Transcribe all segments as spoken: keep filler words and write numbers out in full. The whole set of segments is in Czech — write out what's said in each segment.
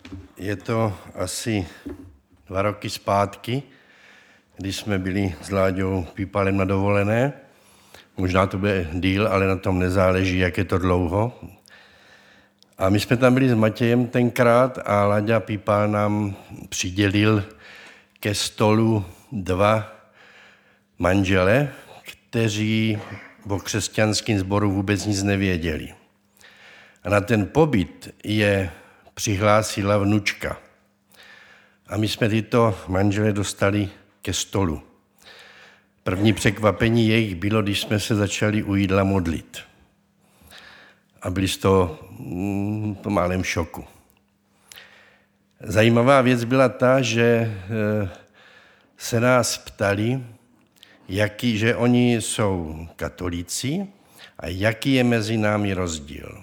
Je to asi dva roky zpátky, když jsme byli s Láďou Pípalem na dovolené. Možná to bude díl, ale na tom nezáleží, jak je to dlouho. A my jsme tam byli s Matějem tenkrát a Láďa Pípal nám přidělil ke stolu dva manžele, kteří o křesťanském sboru vůbec nic nevěděli. A na ten pobyt je přihlásila vnučka. A my jsme tyto manžele dostali ke stolu. První překvapení jejich bylo, když jsme se začali u jídla modlit. A byli z toho mm, po málem šoku. Zajímavá věc byla ta, že se nás ptali, jaký, že oni jsou katolíci a jaký je mezi námi rozdíl.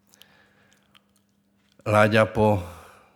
Láďa po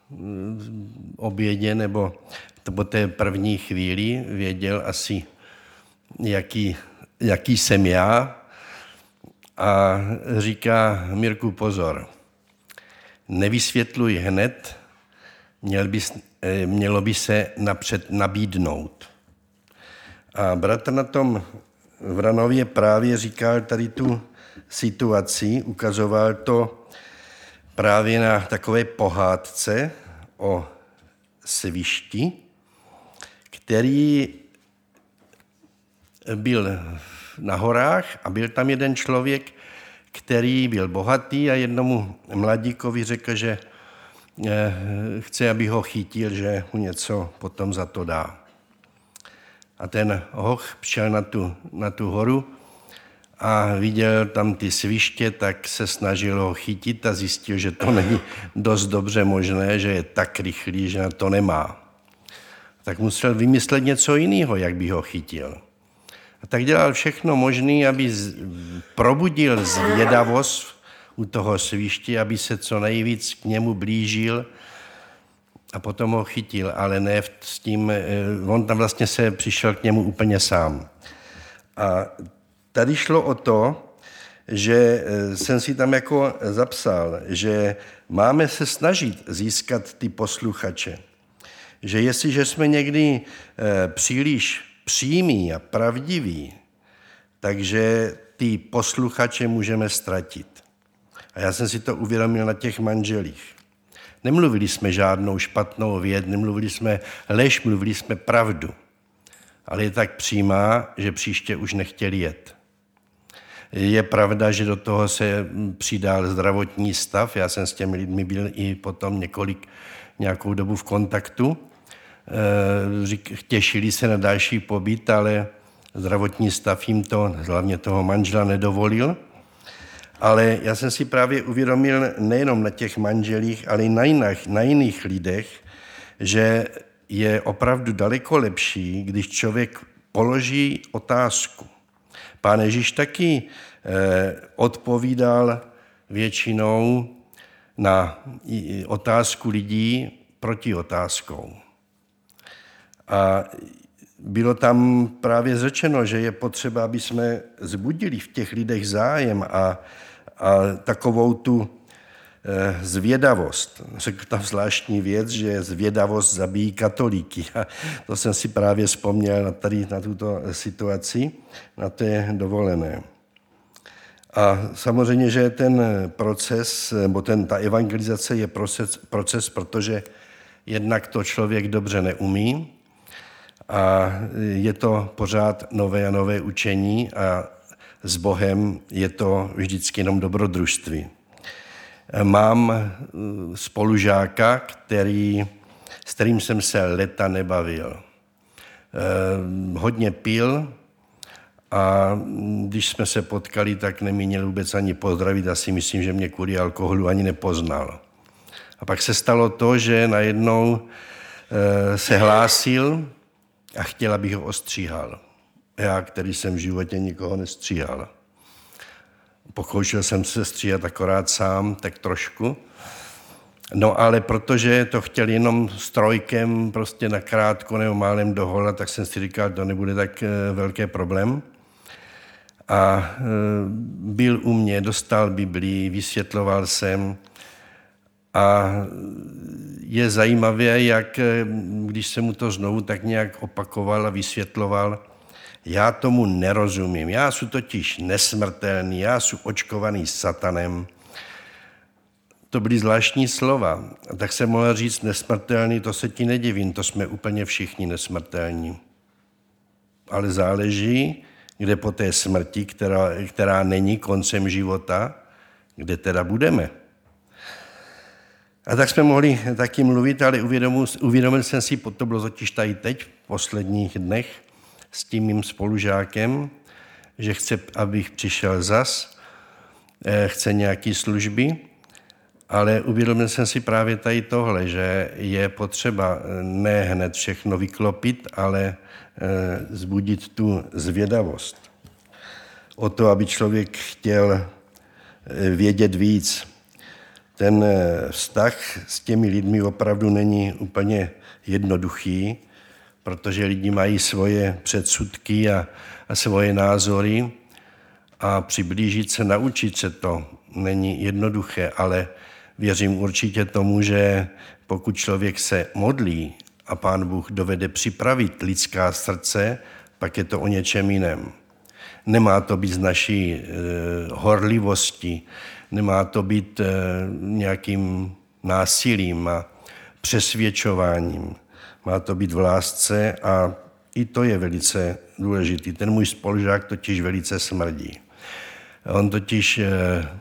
obědě nebo po té první chvíli věděl asi, jaký, jaký jsem já a říká: Mirku, pozor, nevysvětluj hned, měl bys, mělo by se napřed nabídnout. A bratr na tom Vranově právě říkal tady tu situaci, ukazoval to právě na takové pohádce o svišti, který byl na horách a byl tam jeden člověk, který byl bohatý a jednomu mladíkovi řekl, že chce, aby ho chytil, že mu něco potom za to dá. A ten hoch šel na tu, na tu horu a viděl tam ty sviště, tak se snažil ho chytit a zjistil, že to není dost dobře možné, že je tak rychlý, že na to nemá. Tak musel vymyslet něco jiného, jak by ho chytil. A tak dělal všechno možné, aby probudil zvědavost u toho sviště, aby se co nejvíc k němu blížil a potom ho chytil, ale ne s tím, on tam vlastně se přišel k němu úplně sám. A tady šlo o to, že jsem si tam jako zapsal, že máme se snažit získat ty posluchače. Že jestliže jsme někdy příliš přímí a pravdiví, takže ty posluchače můžeme ztratit. A já jsem si to uvědomil na těch manželích. Nemluvili jsme žádnou špatnou věc, nemluvili jsme lež, mluvili jsme pravdu. Ale je tak přímá, že příště už nechtěli jet. Je pravda, že do toho se přidal zdravotní stav. Já jsem s těmi lidmi byl i potom několik, nějakou dobu v kontaktu. Těšili se na další pobyt, ale zdravotní stav jim to, hlavně toho manžela, nedovolil. Ale já jsem si právě uvědomil nejenom na těch manželích, ale i na jiných, na jiných lidech, že je opravdu daleko lepší, když člověk položí otázku. Pán Ježíš taky eh, odpovídal většinou na otázku lidí proti otázkou. A bylo tam právě řečeno, že je potřeba, aby jsme zbudili v těch lidech zájem a, a takovou tu eh, zvědavost. Řekl tam zvláštní věc, že zvědavost zabíjí katolíky. A to jsem si právě vzpomněl na, tady, na tuto situaci, na té dovolené. A samozřejmě, že ten proces, nebo ten, ta evangelizace je proces, proces, protože jednak to člověk dobře neumí, a je to pořád nové a nové učení a s Bohem je to vždycky jenom dobrodružství. Mám spolužáka, který, s kterým jsem se leta nebavil. Hodně pil a když jsme se potkali, tak neměl vůbec ani pozdravit. Asi myslím, že mě kvůli alkoholu ani nepoznal. A pak se stalo to, že najednou se hlásil a chtěl, abych ho ostříhal. Já, který jsem v životě nikoho nestříhal. Pokoušel jsem se stříhat akorát sám, tak trošku. No ale protože to chtěl jenom strojkem prostě nakrátko nebo málem dohola, tak jsem si říkal, to nebude tak velký problém. A byl u mě, dostal Biblii, vysvětloval jsem. A je zajímavé, jak když se mu to znovu tak nějak opakoval a vysvětloval, já tomu nerozumím, já jsem totiž nesmrtelný, já jsem očkovaný satanem. To byly zvláštní slova. A tak se mohl říct nesmrtelný, to se ti nedivím, to jsme úplně všichni nesmrtelní. Ale záleží, kde po té smrti, která, která není koncem života, kde teda budeme. A tak jsme mohli taky mluvit, ale uvědomil, uvědomil jsem si, to bylo totiž tady teď, v posledních dnech, s tím mým spolužákem, že chce, abych přišel zas, chce nějaké služby, ale uvědomil jsem si právě tady tohle, že je potřeba ne hned všechno vyklopit, ale zbudit tu zvědavost. O to, aby člověk chtěl vědět víc. Ten vztah s těmi lidmi opravdu není úplně jednoduchý, protože lidi mají svoje předsudky a, a svoje názory a přiblížit se, naučit se to není jednoduché, ale věřím určitě tomu, že pokud člověk se modlí a Pán Bůh dovede připravit lidská srdce, pak je to o něčem jiném. Nemá to být z naší e, horlivosti, nemá to být e, nějakým násilím a přesvědčováním. Má to být v lásce a i to je velice důležitý. Ten můj spolužák totiž velice smrdí. On totiž e,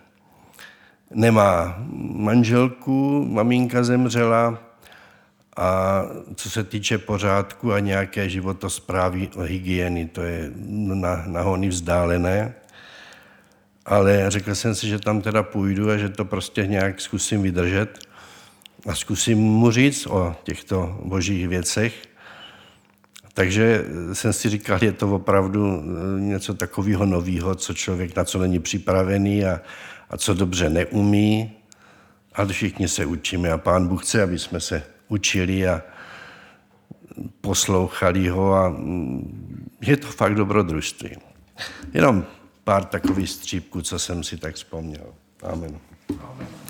nemá manželku, maminka zemřela a co se týče pořádku a nějaké životosprávy o hygieny, to je na, na hony vzdálené. Ale řekl jsem si, že tam teda půjdu a že to prostě nějak zkusím vydržet a zkusím mu říct o těchto božích věcech. Takže jsem si říkal, je to opravdu něco takového nového, co člověk na co není připravený a, a co dobře neumí. Ale všichni se učíme a Pán Bůh chce, aby jsme se učili a poslouchali ho a je to fakt dobrodružství. Jenom pár takových střípků, co jsem si tak vzpomněl. Amen. Amen.